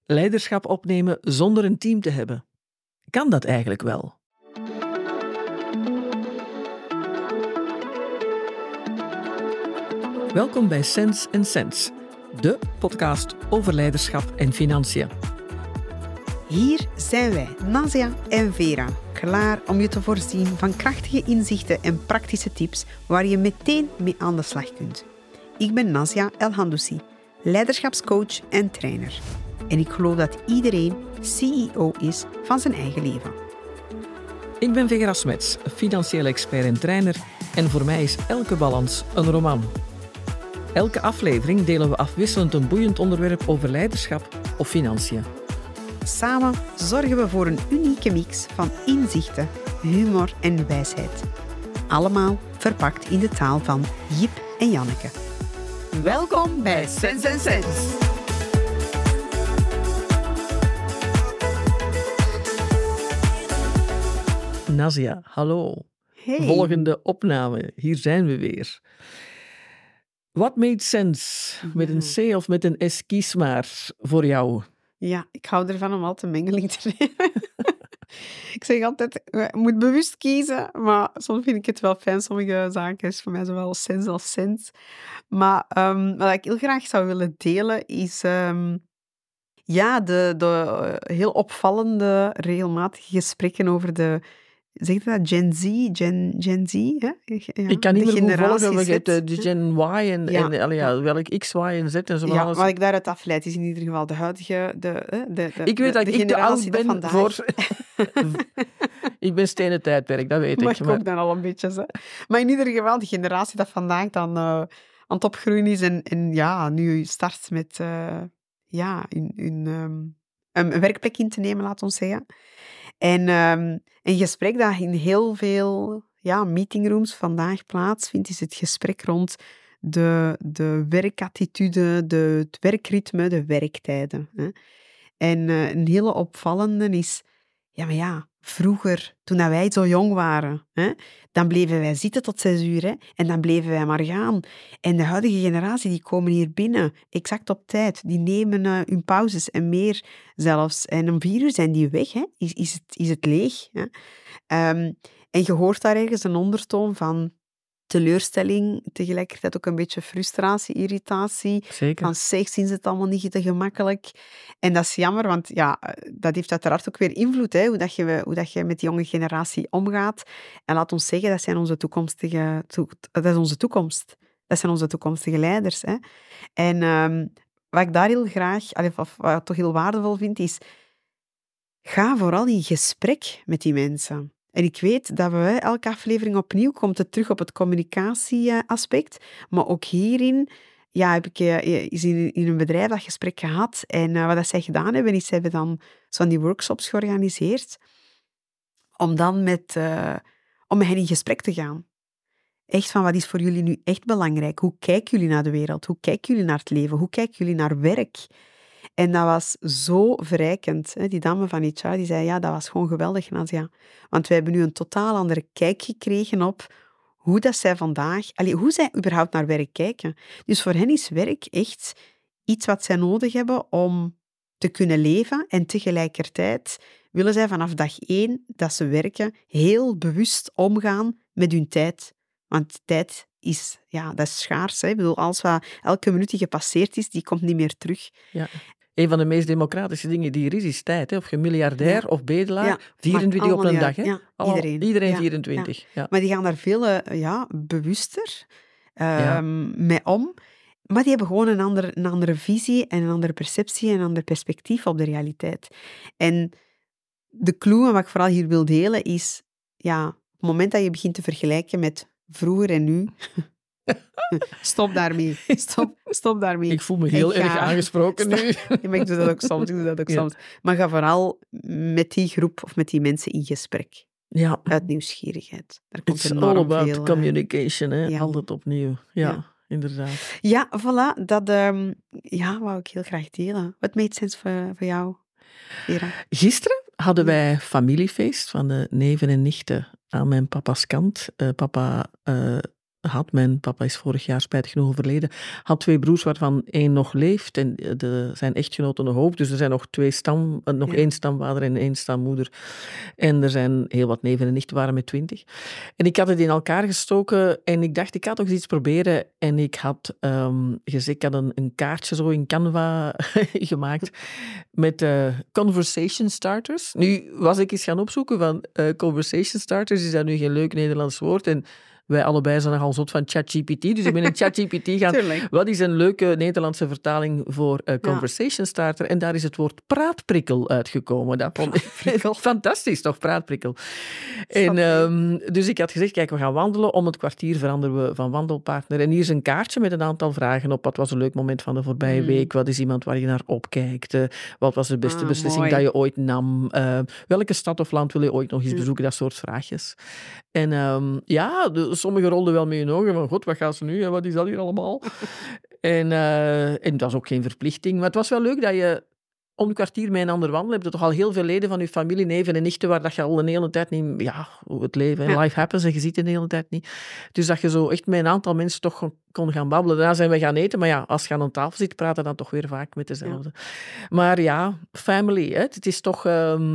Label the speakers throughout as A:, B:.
A: Leiderschap opnemen zonder een team te hebben. Kan dat eigenlijk wel? Welkom bij Sense & Sense, de podcast over leiderschap en financiën.
B: Hier zijn wij, Nazia en Vera, klaar om je te voorzien van krachtige inzichten en praktische tips waar je meteen mee aan de slag kunt. Ik ben Nazia El-Handoussi, leiderschapscoach en trainer. En ik geloof dat iedereen CEO is van zijn eigen leven.
A: Ik ben Vera Smets, financieel expert en trainer en voor mij is elke balans een roman. Elke aflevering delen we afwisselend een boeiend onderwerp over leiderschap of financiën.
B: Samen zorgen we voor een unieke mix van inzichten, humor en wijsheid. Allemaal verpakt in de taal van Jip en Janneke. Welkom bij Sense & Sense.
A: Nazia, hallo.
B: Hey.
A: Volgende opname, hier zijn we weer. What made sense? Met een C of met een S, kies maar voor jou.
B: Ja, ik hou ervan om altijd mengeling te nemen. Ik zeg altijd, je moet bewust kiezen, maar soms vind ik het wel fijn. Sommige zaken is voor mij zowel sens als sens. Maar wat ik heel graag zou willen delen is de heel opvallende, regelmatige gesprekken over de... Zeg je dat? Gen Z? Hè? Ja,
A: Ik kan niet meer goed volgen,
B: generatie
A: we
B: Z.
A: hebben de Gen Y en welk X, Y en Z en zo.
B: Ja,
A: alles.
B: wat ik daaruit afleid is in ieder geval de huidige...
A: Ik weet dat ik te oud ben
B: vandaag.
A: voor... Ik ben stenen tijdperk, dat weet
B: Maar
A: ik.
B: ik ook dan al een beetje. Hè. Maar in ieder geval, de generatie dat vandaag dan aan het opgroeien is en ja, nu start met een werkplek in te nemen, laat ons zeggen. En een gesprek dat in heel veel meetingrooms vandaag plaatsvindt, is het gesprek rond de werkattitude, het werkritme, de werktijden. Hè. En een hele opvallende is, vroeger, toen wij zo jong waren, hè, dan bleven wij zitten tot 6 uur hè, en dan bleven wij maar gaan. En de huidige generatie, die komen hier binnen, exact op tijd. Die nemen hun pauzes en meer zelfs. En om 4 uur zijn die weg, hè. Is het leeg. Hè. En je hoort daar ergens een ondertoon van teleurstelling, tegelijkertijd ook een beetje frustratie, irritatie.
A: Zeker.
B: Van zien ze het allemaal niet te gemakkelijk. En dat is jammer, want ja, dat heeft uiteraard ook weer invloed, hè, hoe dat je met die jonge generatie omgaat. En laat ons zeggen, dat is onze toekomst. Dat zijn onze toekomstige leiders. Hè. En wat ik daar heel graag, of wat ik toch heel waardevol vind, is ga vooral in gesprek met die mensen. En ik weet dat we elke aflevering opnieuw komt het terug op het communicatieaspect. Maar ook hierin heb ik is in een bedrijf dat gesprek gehad. En wat dat zij gedaan hebben, is ze hebben dan zo'n die workshops georganiseerd. Om dan met hen in gesprek te gaan. Echt van, wat is voor jullie nu echt belangrijk? Hoe kijken jullie naar de wereld? Hoe kijken jullie naar het leven? Hoe kijken jullie naar werk? En dat was zo verrijkend. Hè? Die dame van HR die zei, ja, dat was gewoon geweldig, Nazia. Want wij hebben nu een totaal andere kijk gekregen op hoe dat zij vandaag... hoe zij überhaupt naar werk kijken. Dus voor hen is werk echt iets wat zij nodig hebben om te kunnen leven. En tegelijkertijd willen zij vanaf dag 1 dat ze werken heel bewust omgaan met hun tijd. Want tijd is, dat is schaars. Hè? Ik bedoel, elke minuut die gepasseerd is, die komt niet meer terug.
A: Ja. Een van de meest democratische dingen die er is tijd. Hè? Of je miljardair of bedelaar, 24 op een dag. Hè?
B: Ja,
A: iedereen 24.
B: Ja.
A: Ja.
B: Maar die gaan daar veel bewuster mee om. Maar die hebben gewoon een andere visie en een andere perceptie en een ander perspectief op de realiteit. En de clue, wat ik vooral hier wil delen, is op het moment dat je begint te vergelijken met vroeger en nu... Stop daarmee. Stop daarmee.
A: Ik voel me heel erg aangesproken nu.
B: Ja, maar ik doe dat ook soms. Maar ga vooral met die groep of met die mensen in gesprek.
A: Ja.
B: Uit nieuwsgierigheid. Daar komt
A: It's all
B: enorm
A: about
B: veel,
A: communication, hè?
B: ja.
A: Altijd opnieuw. Ja, inderdaad.
B: Ja, voilà. Dat wou ik heel graag delen. What made sense voor jou, Vera?
A: Gisteren hadden wij familiefeest van de neven en nichten aan mijn papa's kant. Papa had. Mijn papa is vorig jaar spijtig genoeg overleden. Had 2 broers waarvan 1 nog leeft en zijn echtgenoten nog ook. Dus er zijn nog 1 stamvader en 1 stammoeder. En er zijn heel wat neven en nichten, waren met 20. En ik had het in elkaar gestoken en ik dacht, ik ga toch eens iets proberen. En ik had gezegd, ik had een kaartje zo in Canva gemaakt met conversation starters. Nu was ik eens gaan opzoeken van conversation starters, is dat nu geen leuk Nederlands woord? En wij allebei zijn nogal zot van ChatGPT, dus ik ben in ChatGPT gaan. Wat is een leuke Nederlandse vertaling voor conversation starter? En daar is het woord praatprikkel uitgekomen. Dat vond ik fantastisch, toch? Praatprikkel. En, dus ik had gezegd, kijk, we gaan wandelen. Om het kwartier veranderen we van wandelpartner. En hier is een kaartje met een aantal vragen op. Wat was een leuk moment van de voorbije week? Wat is iemand waar je naar opkijkt? Wat was de beste beslissing dat je ooit nam? Welke stad of land wil je ooit nog eens bezoeken? Dat soort vraagjes. En sommigen rolden wel mee in ogen van, god, wat gaan ze nu? Wat is dat hier allemaal? En dat is ook geen verplichting. Maar het was wel leuk dat je om een kwartier met een ander wandelen hebt. Je toch al heel veel leden van je familie, neven en nichten, waar dat je al een hele tijd niet... Ja, het leven, life happens en je ziet het de hele tijd niet. Dus dat je zo echt met een aantal mensen toch kon gaan babbelen. Daarna zijn we gaan eten, maar ja, als je aan een tafel zit, praten dan toch weer vaak met dezelfde. Ja. Maar ja, family, hè. Het is toch...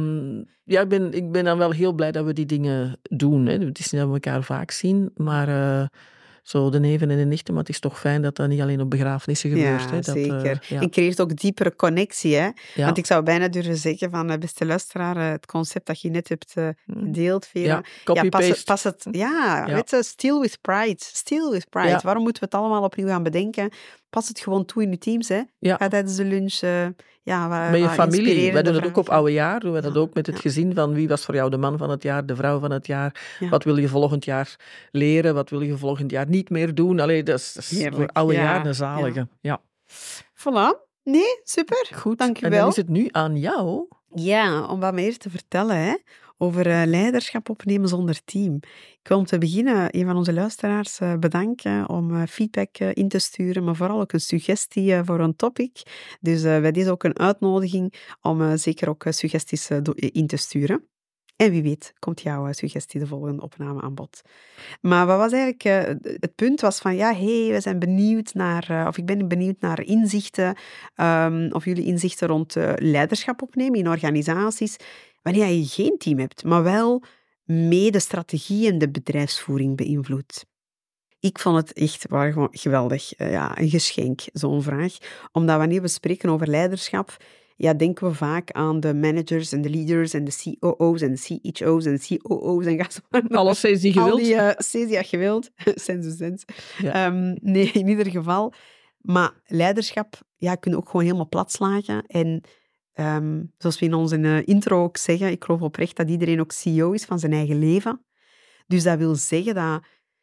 A: ik ben dan wel heel blij dat we die dingen doen. Hè. Het is niet dat we elkaar vaak zien, maar... Zo de neven en de nichten, maar het is toch fijn dat dat niet alleen op begrafenissen gebeurt.
B: Ja,
A: hè?
B: Zeker. En creëert ook diepere connectie. Hè?
A: Ja.
B: Want ik zou bijna durven zeggen van, beste luisteraar, het concept dat je net hebt gedeeld, Vera.
A: Ja, copy-paste.
B: Pas het, weet je, still with pride. Still with pride. Ja. Waarom moeten we het allemaal opnieuw gaan bedenken? Pas het gewoon toe in je teams. Hè?
A: Ja.
B: Ga tijdens de lunch...
A: met je familie. Wij doen het ook op oude jaar. Doen we dat ook met het gezin van wie was voor jou de man van het jaar, de vrouw van het jaar. Ja. Wat wil je volgend jaar leren? Wat wil je volgend jaar niet meer doen? Allee, dat is voor oude jaar een zalige. Ja.
B: Voilà. Nee, super.
A: Goed.
B: Dank je wel.
A: En dan is het nu aan jou.
B: Ja, om wat meer te vertellen, hè. Over leiderschap opnemen zonder team. Ik wil om te beginnen een van onze luisteraars bedanken om feedback in te sturen, maar vooral ook een suggestie voor een topic. Dus bij deze ook een uitnodiging om zeker ook suggesties in te sturen. En wie weet komt jouw suggestie de volgende opname aan bod. Maar wat was eigenlijk... het punt was van, we zijn benieuwd naar... of ik ben benieuwd naar inzichten, of jullie inzichten rond leiderschap opnemen in organisaties, wanneer je geen team hebt, maar wel mee de strategie en de bedrijfsvoering beïnvloedt. Ik vond het echt gewoon geweldig. Een geschenk, zo'n vraag. Omdat wanneer we spreken over leiderschap, denken we vaak aan de managers en de leaders en de COO's en de CHO's en COO's en ga zo maar.
A: Alle C's die je wilt.
B: Al die C's die je wilt. Sens. Ja. Nee, in ieder geval. Maar leiderschap kun je ook gewoon helemaal platslagen. En zoals we in onze intro ook zeggen, ik geloof oprecht dat iedereen ook CEO is van zijn eigen leven. Dus dat wil zeggen dat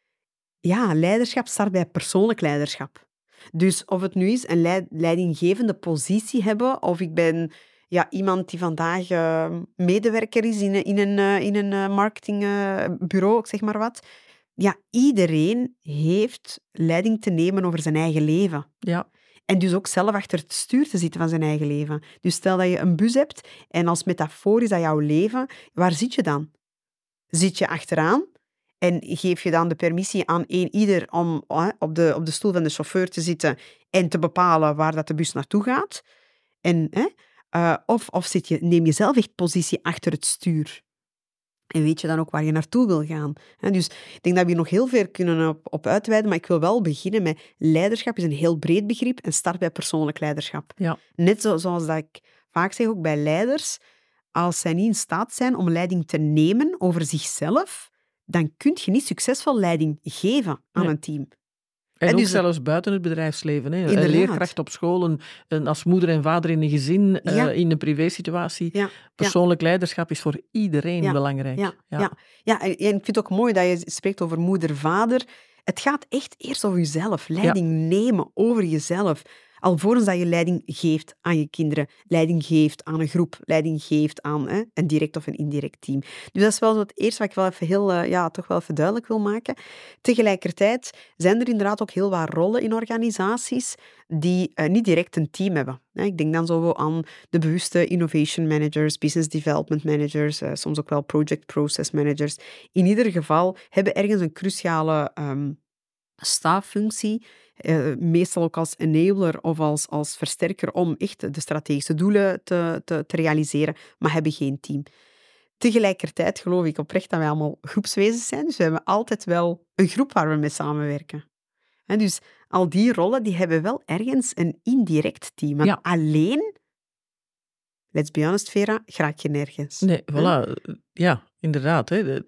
B: leiderschap start bij persoonlijk leiderschap. Dus of het nu is een leidinggevende positie hebben, of ik ben iemand die vandaag medewerker is in een marketingbureau, ik zeg maar wat. Ja, iedereen heeft leiding te nemen over zijn eigen leven.
A: Ja.
B: En dus ook zelf achter het stuur te zitten van zijn eigen leven. Dus stel dat je een bus hebt en als metafoor is dat jouw leven, waar zit je dan? Zit je achteraan? En geef je dan de permissie aan ieder om op de stoel van de chauffeur te zitten en te bepalen waar dat de bus naartoe gaat? Of neem je zelf echt positie achter het stuur? En weet je dan ook waar je naartoe wil gaan? Dus ik denk dat we hier nog heel veel kunnen op uitweiden, maar ik wil wel beginnen met leiderschap is een heel breed begrip en start bij persoonlijk leiderschap.
A: Ja.
B: Net zoals dat ik vaak zeg ook bij leiders, als zij niet in staat zijn om leiding te nemen over zichzelf, dan kun je niet succesvol leiding geven aan een team.
A: En ook dus zelfs buiten het bedrijfsleven. Hè. Een leerkracht op school, als moeder en vader in een gezin, in een privésituatie. Ja. Persoonlijk leiderschap is voor iedereen belangrijk.
B: En ik vind het ook mooi dat je spreekt over moeder-vader. Het gaat echt eerst over jezelf. Leiding nemen over jezelf. Alvorens dat je leiding geeft aan je kinderen, leiding geeft aan een groep, leiding geeft aan een direct of een indirect team. Dus dat is wel het eerste wat ik wel even toch wel even duidelijk wil maken. Tegelijkertijd zijn er inderdaad ook heel wat rollen in organisaties die niet direct een team hebben. Ik denk dan zo aan de bewuste innovation managers, business development managers, soms ook wel project process managers. In ieder geval hebben ergens een cruciale staaffunctie, meestal ook als enabler of als versterker om echt de strategische doelen te realiseren, maar hebben geen team. Tegelijkertijd geloof ik oprecht dat wij allemaal groepswezens zijn, dus we hebben altijd wel een groep waar we mee samenwerken. Dus al die rollen die hebben wel ergens een indirect team. Want alleen, let's be honest, Vera, raak je nergens.
A: Nee, voilà. Ja, inderdaad. Hè.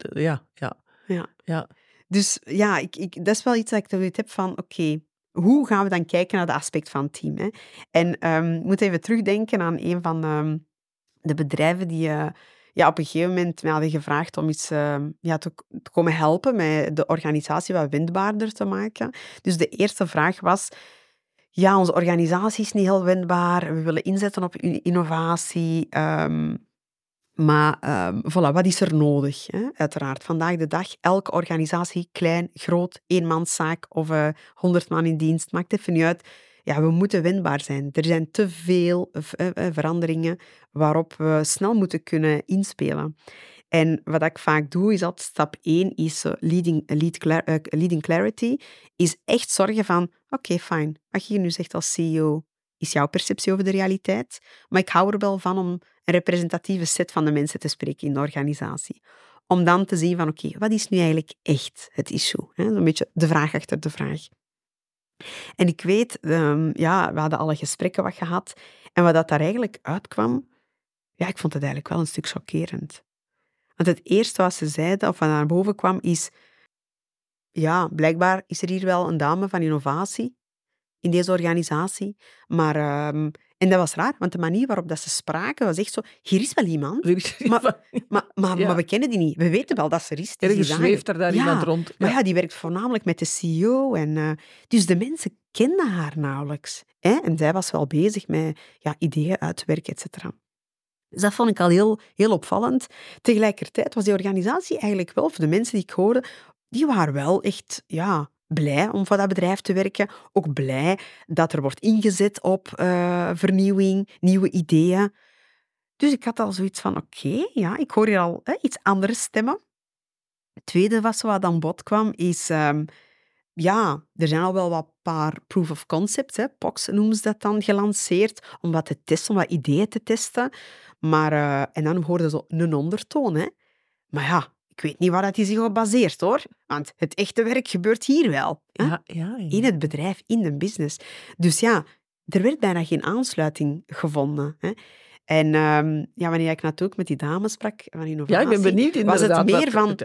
A: Ja.
B: Dus ja, dat is wel iets dat ik zoiets heb van, oké, hoe gaan we dan kijken naar de aspect van het team? Hè? En ik moet even terugdenken aan een van de bedrijven die op een gegeven moment mij hadden gevraagd om iets te komen helpen met de organisatie wat wendbaarder te maken. Dus de eerste vraag was, ja, onze organisatie is niet heel wendbaar, we willen inzetten op innovatie, maar voilà, wat is er nodig? Hè? Uiteraard, vandaag de dag, elke organisatie, klein, groot, eenmanszaak of 100 man in dienst, maakt even niet uit. Ja, we moeten wendbaar zijn. Er zijn te veel veranderingen waarop we snel moeten kunnen inspelen. En wat ik vaak doe, is dat stap 1 is leading clarity, is echt zorgen van, oké, fijn, wat je nu zegt als CEO, is jouw perceptie over de realiteit, maar ik hou er wel van om een representatieve set van de mensen te spreken in de organisatie. Om dan te zien van, oké, wat is nu eigenlijk echt het issue? Zo'n beetje de vraag achter de vraag. En ik weet, we hadden alle gesprekken wat gehad, en wat dat daar eigenlijk uitkwam, ja, ik vond het eigenlijk wel een stuk chockerend. Want het eerste wat ze zeiden, of wat naar boven kwam, is, ja, blijkbaar is er hier wel een dame van innovatie in deze organisatie, maar... en dat was raar, want de manier waarop dat ze spraken was echt zo, hier is wel iemand, maar we kennen die niet. We weten wel dat ze er is.
A: Ergens zweeft er daar iemand rond.
B: Ja. Maar ja, die werkt voornamelijk met de CEO. Dus de mensen kenden haar nauwelijks. En zij was wel bezig met ideeën uitwerken, et cetera. Dus dat vond ik al heel, heel opvallend. Tegelijkertijd was die organisatie eigenlijk wel, voor de mensen die ik hoorde, die waren wel echt, blij om voor dat bedrijf te werken. Ook blij dat er wordt ingezet op vernieuwing, nieuwe ideeën. Dus ik had al zoiets van, oké, ik hoor hier al iets andere stemmen. Het tweede wat aan bod kwam, is... er zijn al wel wat paar proof of concepts, POCs noemen ze dat dan, gelanceerd, om wat te testen, om wat ideeën te testen. Maar, en dan hoorde zo een ondertoon. Hè. Maar ja, ik weet niet waar dat zich op baseert, hoor. Want het echte werk gebeurt hier wel. Hè?
A: Ja.
B: In het bedrijf, in de business. Dus ja, er werd bijna geen aansluiting gevonden. Hè. En wanneer ik natuurlijk met die dames sprak van innovatie...
A: Ja, ik ben benieuwd inderdaad.
B: Was het meer van,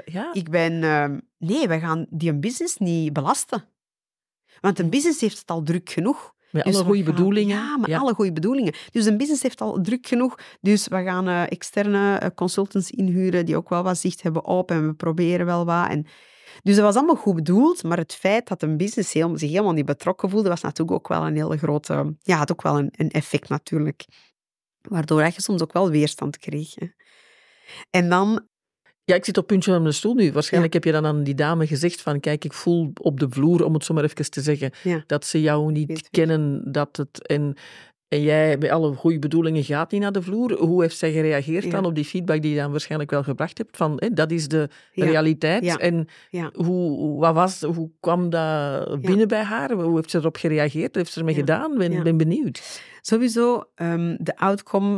B: wij gaan die een business niet belasten. Want een business heeft het al druk genoeg.
A: Met alle goede bedoelingen.
B: Ja, met alle goede bedoelingen. Dus een business heeft al druk genoeg. Dus we gaan externe consultants inhuren die ook wel wat zicht hebben op en we proberen wel wat. Dus dat was allemaal goed bedoeld, maar het feit dat een business zich helemaal niet betrokken voelde, was natuurlijk ook wel een hele grote... Ja, had ook wel een effect natuurlijk. Waardoor je soms ook wel weerstand kreeg. Hè. En dan...
A: Ja, ik zit op puntje van mijn stoel nu. Waarschijnlijk heb je dan aan die dame gezegd van, kijk, ik voel op de vloer, om het zo maar even te zeggen, dat ze jou niet kennen, dat het... En jij, bij alle goede bedoelingen, gaat niet naar de vloer. Hoe heeft zij gereageerd dan op die feedback die je dan waarschijnlijk wel gebracht hebt? Van, dat is de realiteit.
B: Ja.
A: En hoe kwam dat binnen bij haar? Hoe heeft ze erop gereageerd? Wat heeft ze ermee gedaan? Ik ben benieuwd.
B: Sowieso, de outcome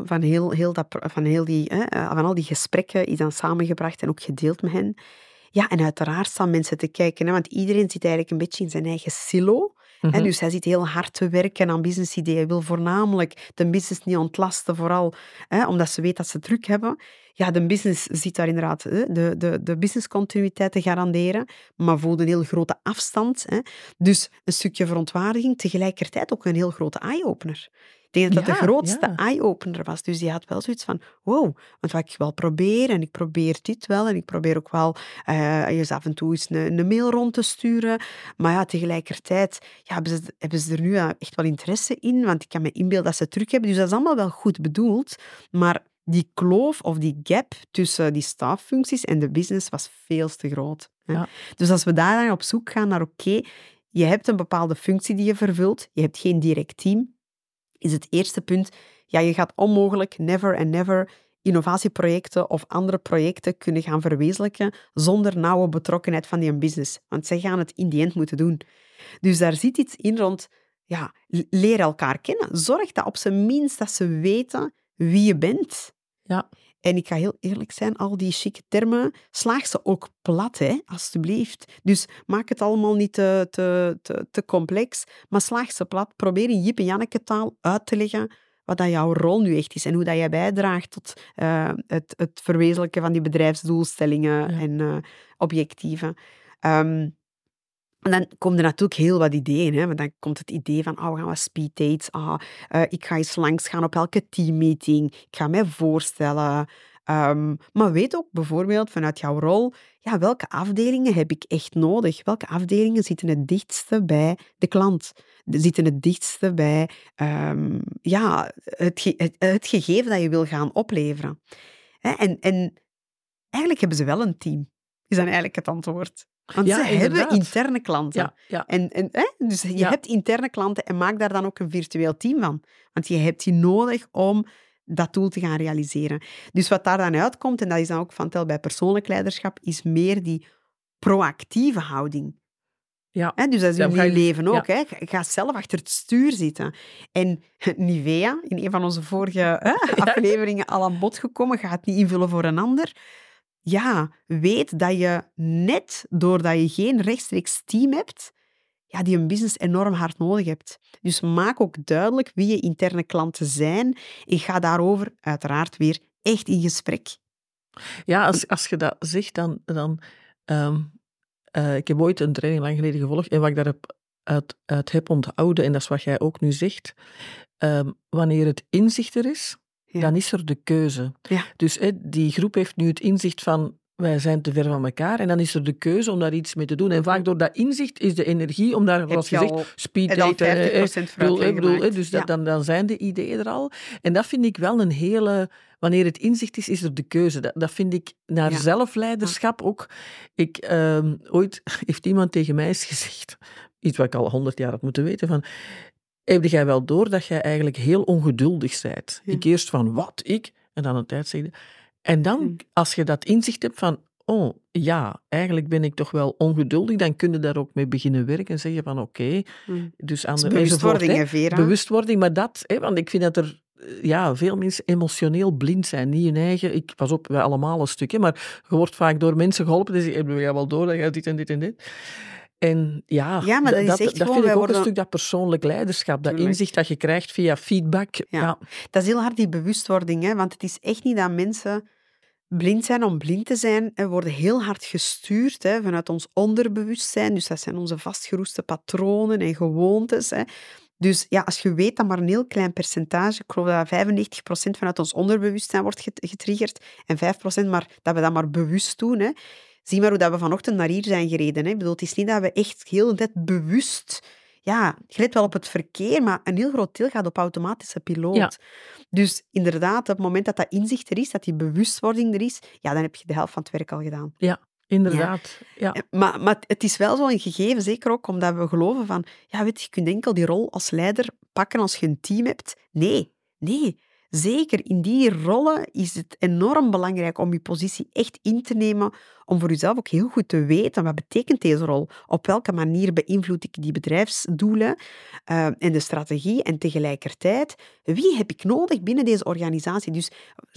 B: van al die gesprekken is dan samengebracht en ook gedeeld met hen. Ja, en uiteraard staan mensen te kijken, want iedereen zit eigenlijk een beetje in zijn eigen silo. Mm-hmm. Dus hij zit heel hard te werken aan business-ideeën. Hij wil voornamelijk de business niet ontlasten, vooral omdat ze weet dat ze druk hebben. Ja, de business zit daar inderdaad de businesscontinuïteit te garanderen, maar voelt een heel grote afstand. Dus een stukje verontwaardiging, tegelijkertijd ook een heel grote eye-opener. Ik denk dat de grootste eye-opener was. Dus die had wel zoiets van, wow, want wat ik wel probeer, en ik probeer dit wel, en ik probeer ook wel eens af en toe eens een mail rond te sturen. Maar ja, tegelijkertijd hebben ze er nu echt wel interesse in, want ik kan me inbeelden dat ze het druk hebben. Dus dat is allemaal wel goed bedoeld, maar die kloof of die gap tussen die staaffuncties en de business was veel te groot. Ja. Dus als we daar dan op zoek gaan naar, oké, je hebt een bepaalde functie die je vervult, je hebt geen direct team, is het eerste punt, je gaat onmogelijk, never and never, innovatieprojecten of andere projecten kunnen gaan verwezenlijken zonder nauwe betrokkenheid van die business. Want zij gaan het in die end moeten doen. Dus daar zit iets in rond, leer elkaar kennen. Zorg dat op zijn minst dat ze weten wie je bent.
A: Ja.
B: En ik ga heel eerlijk zijn, al die chique termen, slaag ze ook plat, hè, alstublieft. Dus maak het allemaal niet te complex, maar slaag ze plat. Probeer in Jip en Janneke taal uit te leggen wat dat jouw rol nu echt is en hoe dat jij bijdraagt tot het verwezenlijken van die bedrijfsdoelstellingen en objectieven. En dan komen er natuurlijk heel wat ideeën. Hè? Want dan komt het idee van, we gaan wat speeddates. Ik ga eens langs gaan op elke teammeeting. Ik ga mij voorstellen. Maar weet ook bijvoorbeeld vanuit jouw rol, welke afdelingen heb ik echt nodig? Welke afdelingen zitten het dichtste bij de klant? Zitten het dichtste bij het gegeven dat je wil gaan opleveren? En eigenlijk hebben ze wel een team, is dan eigenlijk het antwoord. Want ze hebben interne klanten. Dus je hebt interne klanten en maak daar dan ook een virtueel team van. Want je hebt die nodig om dat doel te gaan realiseren. Dus wat daar dan uitkomt, en dat is dan ook van tel bij persoonlijk leiderschap, is meer die proactieve houding.
A: Ja.
B: Dus dat is in je leven ook. Ja. Ga zelf achter het stuur zitten. En Nivea, in een van onze vorige afleveringen al aan bod gekomen, ga het niet invullen voor een ander. Weet dat je net doordat je geen rechtstreeks team hebt, die een business enorm hard nodig hebt. Dus maak ook duidelijk wie je interne klanten zijn en ga daarover uiteraard weer echt in gesprek.
A: Ja, als je dat zegt, dan ik heb ooit een training lang geleden gevolgd en wat ik daaruit heb onthouden, en dat is wat jij ook nu zegt, wanneer het inzicht er is, dan is er de keuze.
B: Ja.
A: Dus die groep heeft nu het inzicht van wij zijn te ver van elkaar en dan is er de keuze om daar iets mee te doen. En vaak door dat inzicht is de energie om daar, zoals je zegt, speed daten, dus dan zijn de ideeën er al. En dat vind ik wel een hele... Wanneer het inzicht is er de keuze. Dat vind ik naar zelfleiderschap ook. Ooit heeft iemand tegen mij eens gezegd, iets wat ik al 100 jaar had moeten weten, van... Heb jij wel door dat jij eigenlijk heel ongeduldig bent? Ik eerst van, wat, ik? En dan een tijd zeggen. En dan, als je dat inzicht hebt van, eigenlijk ben ik toch wel ongeduldig, dan kun je daar ook mee beginnen werken en zeggen van, oké. Dus aan de
B: bewustwording, Vera.
A: Bewustwording, maar dat, want ik vind dat er veel mensen emotioneel blind zijn. Niet hun eigen, pas op, wij allemaal een stukje, maar je wordt vaak door mensen geholpen, dus heb je wel door dat jij dit en dit en dit. En
B: maar dat vind
A: ik ook een stuk dat persoonlijk leiderschap, dat inzicht dat je krijgt via feedback. Ja.
B: Dat is heel hard die bewustwording, hè? Want het is echt niet dat mensen blind zijn om blind te zijn. We worden heel hard gestuurd vanuit ons onderbewustzijn. Dus dat zijn onze vastgeroeste patronen en gewoontes. Dus als je weet dat maar een heel klein percentage, ik geloof dat 95% vanuit ons onderbewustzijn wordt getriggerd en 5% maar dat we dat maar bewust doen. Zie maar hoe dat we vanochtend naar hier zijn gereden. Ik bedoel, het is niet dat we echt heel de tijd bewust... je let wel op het verkeer, maar een heel groot deel gaat op automatische piloot. Ja. Dus inderdaad, op het moment dat dat inzicht er is, dat die bewustwording er is, dan heb je de helft van het werk al gedaan.
A: Ja, inderdaad. Ja.
B: Maar het is wel zo een gegeven, zeker ook omdat we geloven van, je kunt enkel die rol als leider pakken als je een team hebt. Nee. Zeker in die rollen is het enorm belangrijk om je positie echt in te nemen, om voor jezelf ook heel goed te weten wat betekent deze rol, op welke manier beïnvloed ik die bedrijfsdoelen en de strategie en tegelijkertijd, wie heb ik nodig binnen deze organisatie? Dus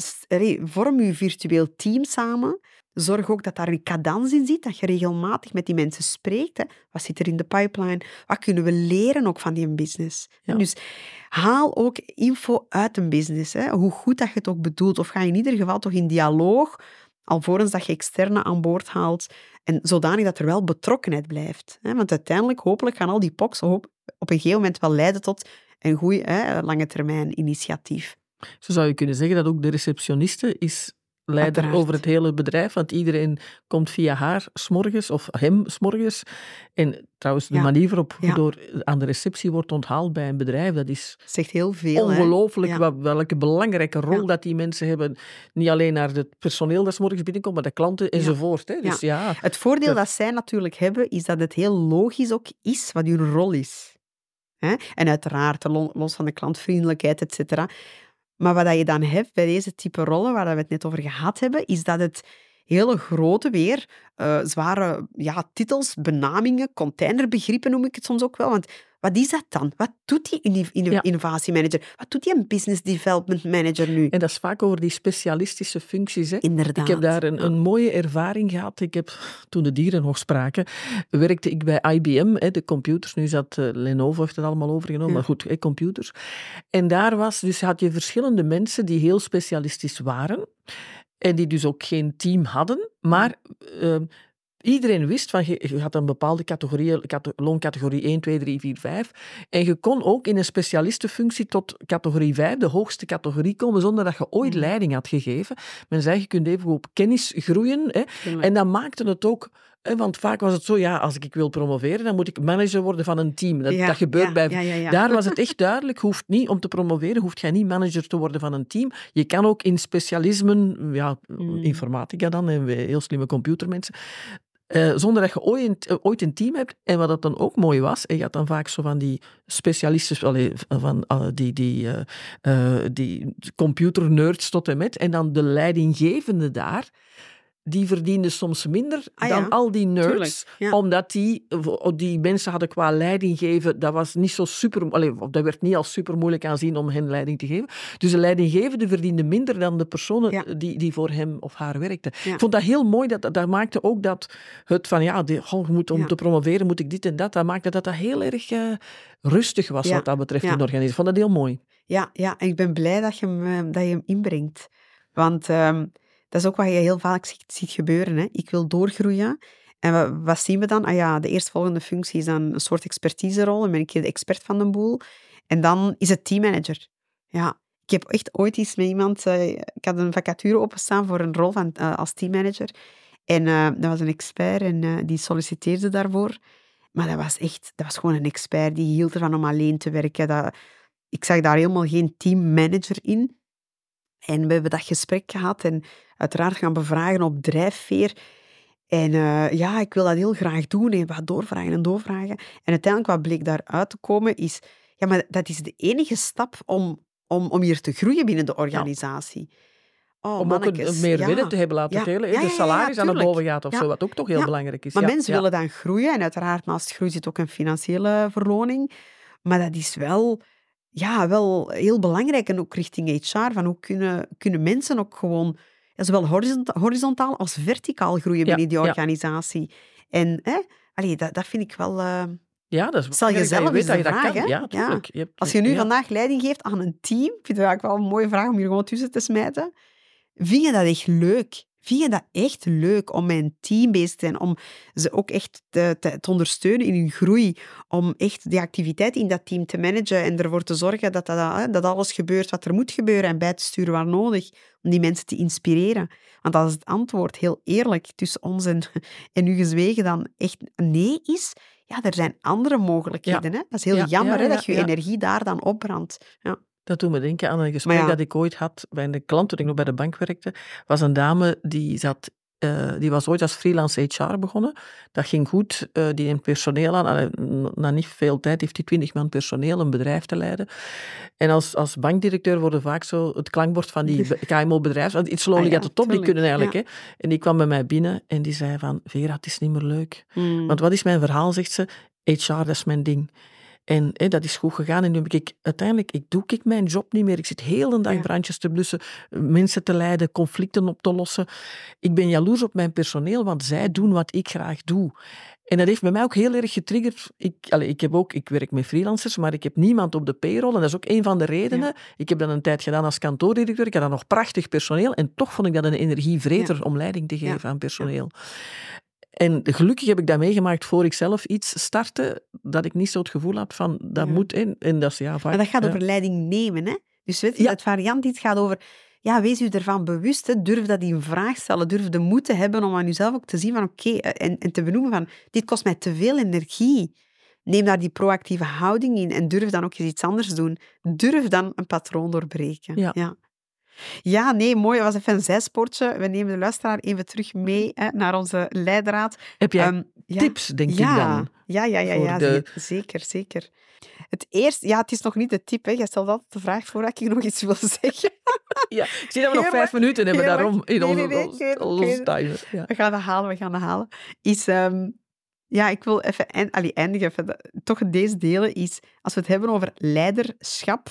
B: vorm je virtueel team samen. Zorg ook dat daar een cadans in zit, dat je regelmatig met die mensen spreekt. Wat zit er in de pipeline? Wat kunnen we leren ook van die business? Ja. Dus haal ook info uit een business. Hoe goed dat je het ook bedoelt. Of ga in ieder geval toch in dialoog, alvorens dat je externe aan boord haalt. En zodanig dat er wel betrokkenheid blijft. Want uiteindelijk, hopelijk, gaan al die POC's op een gegeven moment wel leiden tot een goed lange termijn initiatief.
A: Zo zou je kunnen zeggen dat ook de receptioniste is leider over het hele bedrijf, want iedereen komt via haar 's morgens of hem 's morgens. En trouwens, de manier waarop door aan de receptie wordt onthaald bij een bedrijf, dat is
B: zegt heel veel.
A: Ongelooflijk welke belangrijke rol dat die mensen hebben. Niet alleen naar het personeel dat 's morgens binnenkomt, maar de klanten enzovoort. Hè. Dus
B: het voordeel dat zij natuurlijk hebben, is dat het heel logisch ook is wat hun rol is. En uiteraard, los van de klantvriendelijkheid, et cetera. Maar wat je dan hebt bij deze type rollen, waar we het net over gehad hebben, is dat het hele grote weer, zware titels, benamingen, containerbegrippen noem ik het soms ook wel. Want wat is dat dan? Wat doet die innovatiemanager? Wat doet die een business development manager nu?
A: En dat is vaak over die specialistische functies. Hè?
B: Inderdaad.
A: Ik heb daar een mooie ervaring gehad. Toen de dieren nog spraken, werkte ik bij IBM, de computers. Nu Lenovo heeft het allemaal overgenomen, maar goed, computers. En daar had je verschillende mensen die heel specialistisch waren. En die dus ook geen team hadden, maar iedereen wist van, je had een bepaalde categorie, looncategorie 1, 2, 3, 4, 5. En je kon ook in een specialistenfunctie tot categorie 5, de hoogste categorie, komen zonder dat je ooit leiding had gegeven. Men zei, je kunt even op kennis groeien. Hè. En dat maakte het ook... Want vaak was het zo, als ik wil promoveren, dan moet ik manager worden van een team. Dat gebeurt bij... Daar was het echt duidelijk, hoeft niet om te promoveren, hoeft jij niet manager te worden van een team. Je kan ook in specialismen, informatica dan, en heel slimme computermensen, zonder dat je ooit een team hebt. En wat dat dan ook mooi was, en je had dan vaak zo van die specialisten, die computernerds tot en met, en dan de leidinggevende daar, die verdienden soms minder dan al die nerds, omdat die mensen hadden qua leiding geven, dat was niet zo super, dat werd niet als super moeilijk aanzien om hen leiding te geven. Dus de leidinggevende verdiende minder dan de personen die voor hem of haar werkten. Ja. Ik vond dat heel mooi, dat maakte ook dat het van, om te promoveren moet ik dit en dat maakte dat heel erg rustig was wat dat betreft in de organisatie. Ik vond dat heel mooi.
B: Ja, en ik ben blij dat je hem inbrengt. Want... dat is ook wat je heel vaak ziet gebeuren. Hè. Ik wil doorgroeien. En wat zien we dan? De eerstvolgende functie is dan een soort expertiserol. Dan ben ik de expert van de boel. En dan is het teammanager. Ja, ik heb echt ooit eens met iemand... ik had een vacature openstaan voor een rol als teammanager. En dat was een expert en die solliciteerde daarvoor. Maar dat was gewoon een expert. Die hield ervan om alleen te werken. Ik zag daar helemaal geen teammanager in. En we hebben dat gesprek gehad en uiteraard gaan bevragen op drijfveer. En ik wil dat heel graag doen en wat doorvragen. En uiteindelijk wat bleek daaruit te komen is... Ja, maar dat is de enige stap om hier te groeien binnen de organisatie.
A: Om ook meer willen te hebben laten tellen. De salaris aan de boven gaat of zo, wat ook toch heel belangrijk is.
B: Maar mensen willen dan groeien. En uiteraard naast groei zit ook een financiële verloning. Maar dat is wel heel belangrijk. En ook richting HR. Van hoe kunnen mensen ook gewoon zowel horizontaal als verticaal groeien binnen die organisatie. En dat vind ik wel...
A: dat is
B: zal je zelf eens de vraag, hè?
A: Ja, tuurlijk.
B: Als je nu vandaag leiding geeft aan een team, vind ik dat eigenlijk wel een mooie vraag om hier gewoon tussen te smijten. Vind je dat echt leuk? Vind je dat echt leuk om met een team bezig te zijn, om ze ook echt te ondersteunen in hun groei, om echt die activiteit in dat team te managen en ervoor te zorgen dat alles gebeurt wat er moet gebeuren en bij te sturen waar nodig, om die mensen te inspireren? Want als het antwoord heel eerlijk tussen ons en u gezwegen dan echt nee is, er zijn andere mogelijkheden. Hè? Dat is heel jammer dat je energie daar dan opbrandt. Ja.
A: Dat doet me denken aan een gesprek dat ik ooit had bij een klant, toen ik nog bij de bank werkte. Was een dame die was ooit als freelance HR begonnen. Dat ging goed. Die neemt personeel aan. Na niet veel tijd heeft hij 20 man personeel, een bedrijf te leiden. En als bankdirecteur worden vaak zo het klankbord van die KMO-bedrijf. It's lonely at the top, die kunnen eigenlijk. Ja. Hè. En die kwam bij mij binnen en die zei van, Vera, het is niet meer leuk. Want wat is mijn verhaal, zegt ze. HR, dat is mijn ding. En dat is goed gegaan. En nu heb ik doe mijn job niet meer. Ik zit heel de dag brandjes te blussen, mensen te leiden, conflicten op te lossen. Ik ben jaloers op mijn personeel, want zij doen wat ik graag doe. En dat heeft bij mij ook heel erg getriggerd. Ik werk met freelancers, maar ik heb niemand op de payroll. En dat is ook een van de redenen. Ja. Ik heb dat een tijd gedaan als kantoordirecteur. Ik had dan nog prachtig personeel. En toch vond ik dat een energievreter om leiding te geven aan personeel. Ja. En gelukkig heb ik dat meegemaakt voor ik zelf iets startte, dat ik niet zo het gevoel had van, dat moet in. En dat is vaak,
B: maar dat gaat over leiding nemen, hè? Dus weet je, het variant iets gaat over, wees u ervan bewust, hè? Durf dat in vraag stellen, durf de moed te hebben om aan jezelf ook te zien van, en te benoemen van, dit kost mij te veel energie. Neem daar die proactieve houding in en durf dan ook eens iets anders doen. Durf dan een patroon doorbreken. Ja, nee, mooi. Het was even een zijsportje. We nemen de luisteraar even terug mee naar onze leidraad.
A: Heb jij tips, denk ik dan.
B: Ja, zeker. Het eerste, het is nog niet de tip. Hè. Jij stelt altijd de vraag voordat ik nog iets wil zeggen.
A: Ja, ik zie dat we nog 5 minuten hebben daarom in onze timer. Ja.
B: We gaan dat halen. Ik wil even eindigen. Toch deze delen is, als we het hebben over leiderschap,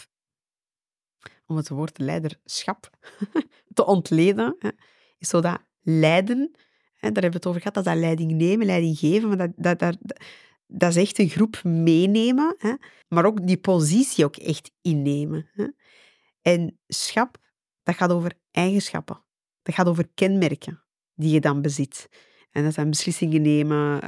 B: om het woord leiderschap te ontleden, is zo dat leiden, daar hebben we het over gehad, dat is dat leiding nemen, leiding geven, maar dat is echt een groep meenemen, maar ook die positie ook echt innemen. En schap, dat gaat over eigenschappen. Dat gaat over kenmerken die je dan bezit. En dat zijn beslissingen nemen,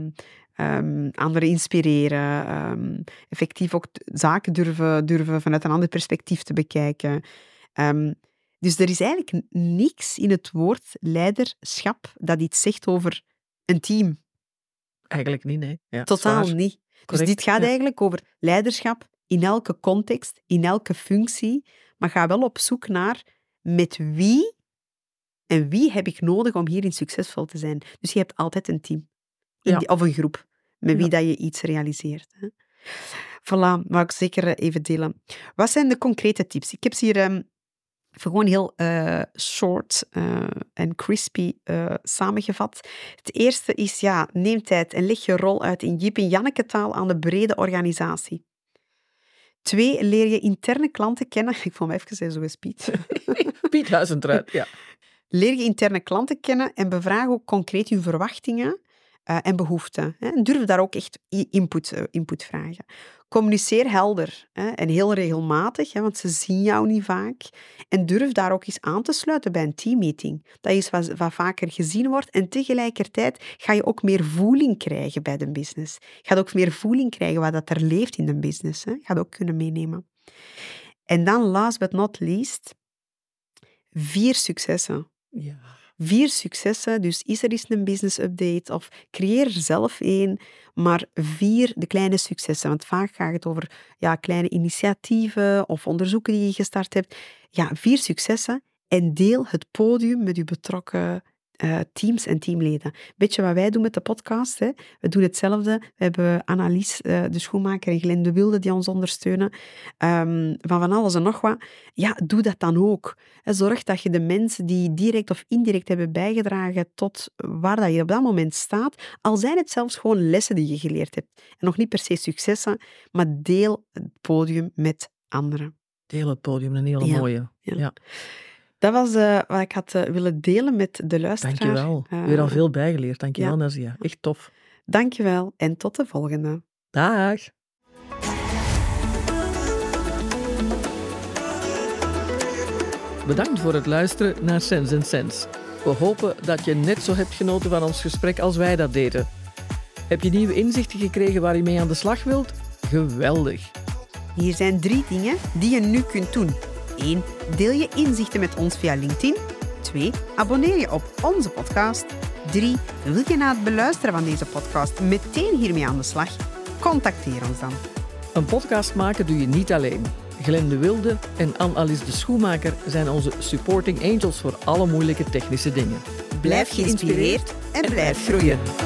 B: anderen inspireren, effectief ook zaken durven vanuit een ander perspectief te bekijken. Dus er is eigenlijk niks in het woord leiderschap dat iets zegt over een team.
A: Eigenlijk niet, nee. Ja,
B: totaal
A: zwaar.
B: niet.
A: Correct,
B: dus dit gaat eigenlijk over leiderschap in elke context, in elke functie, maar ga wel op zoek naar met wie en wie heb ik nodig om hierin succesvol te zijn. Dus je hebt altijd een team. Of een groep met wie dat je iets realiseert. Hè. Voilà, mag ik zeker even delen. Wat zijn de concrete tips? Ik heb ze hier gewoon heel short en crispy samengevat. Het eerste is, neem tijd en leg je rol uit in Jip en Janneke taal aan de brede organisatie. 2, leer je interne klanten kennen. Ik vond me even zo eens Piet.
A: Piet Huizentruid, ja.
B: Leer je interne klanten kennen en bevraag ook concreet hun verwachtingen en behoeften. En durf daar ook echt input vragen. Communiceer helder en heel regelmatig, want ze zien jou niet vaak. En durf daar ook eens aan te sluiten bij een teammeeting. Dat is wat vaker gezien wordt. En tegelijkertijd ga je ook meer voeling krijgen bij de business. Je gaat ook meer voeling krijgen wat dat er leeft in de business. Je gaat ook kunnen meenemen. En dan, last but not least, 4 successen.
A: Ja.
B: 4 successen, dus is er eens een business update of creëer er zelf een, maar 4 de kleine successen. Want vaak gaat het over kleine initiatieven of onderzoeken die je gestart hebt. 4 successen en deel het podium met je betrokken teams en teamleden. Weet je wat wij doen met de podcast? Hè? We doen hetzelfde. We hebben Annelies, de schoenmaker, en Glenn de Wilde die ons ondersteunen. Van alles en nog wat. Doe dat dan ook. Zorg dat je de mensen die direct of indirect hebben bijgedragen tot waar dat je op dat moment staat, al zijn het zelfs gewoon lessen die je geleerd hebt. En nog niet per se successen, maar deel het podium met anderen.
A: Deel het podium, een hele mooie. Ja.
B: Dat was wat ik had willen delen met de luisteraar.
A: Dankjewel. Weer al veel bijgeleerd. Dankjewel, Nazia. Echt tof.
B: Dankjewel en tot de volgende.
A: Dag. Bedankt voor het luisteren naar Sense & Sense. We hopen dat je net zo hebt genoten van ons gesprek als wij dat deden. Heb je nieuwe inzichten gekregen waar je mee aan de slag wilt? Geweldig.
B: Hier zijn 3 dingen die je nu kunt doen. 1. Deel je inzichten met ons via LinkedIn. 2. Abonneer je op onze podcast. 3. Wil je na het beluisteren van deze podcast meteen hiermee aan de slag? Contacteer ons dan.
A: Een podcast maken doe je niet alleen. Glenn de Wilde en Anne-Alice de Schoenmaker zijn onze supporting angels voor alle moeilijke technische dingen.
B: Blijf geïnspireerd en blijf groeien.